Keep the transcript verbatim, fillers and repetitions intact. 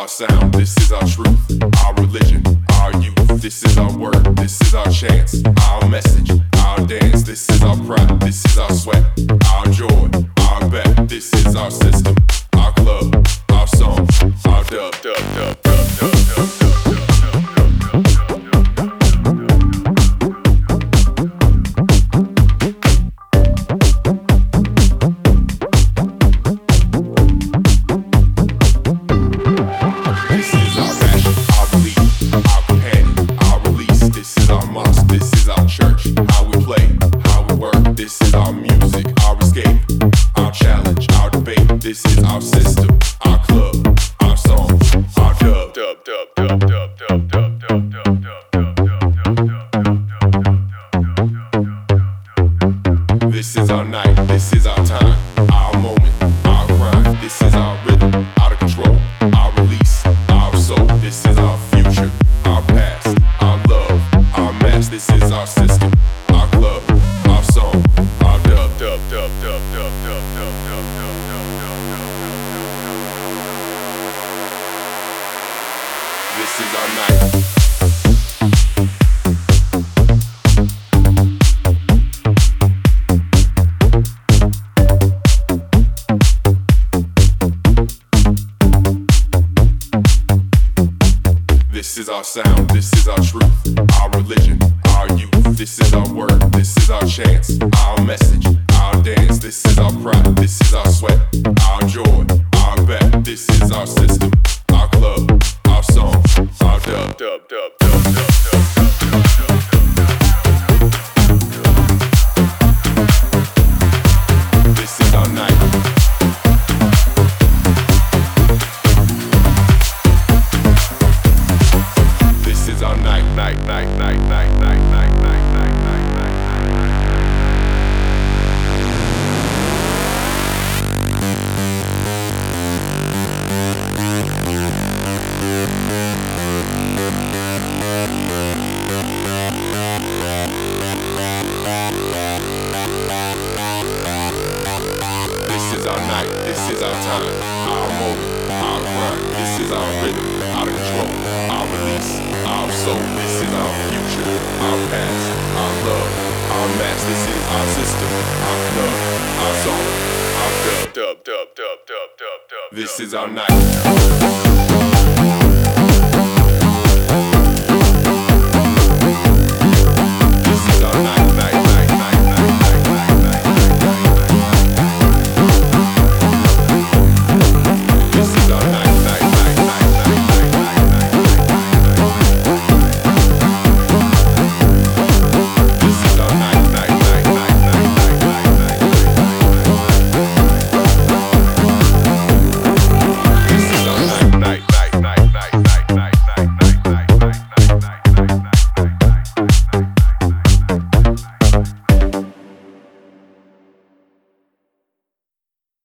our sound, this is our truth, our religion, our youth. This is our word, this is our chance, our message, our dance. This is our pride, this is our sweat, our joy, our bet. This is our system, our club, our song, our dub, dub, dub, dub, dub, dub, dub. This is our system, our club, our song, our dub, dub, dub, dub, dub, dub, dub, dub, dub, dub. This is our night, this is our time, our moment, our grind. This is our rhythm, out of control, our release, our soul. This is our future, our past, our love, our mass. This is our system, our club, our song, our dub, dub, dub, dub, dub, dub, dub, dub, dub. This is our night. This is our sound, this is our truth, our religion, our youth. This is our word, this is our chance, our message, our dance. This is our pride, this is our sweat, our joy, our bet. This is our system, our club, our song, our dub, dub, dub, dub, dub, dub, dub, dub, dub. This is our night. This is our night, night, night, night, night, night, night, night, night, night, night, This is our night, this is our time, our moment, our grind. This is our rhythm, out of control, our release, our soul. This is our future, our past, our love, our mass. This is our system, our club, our song, our dub, dub, dub, dub, dub, dub, dub. This is our night.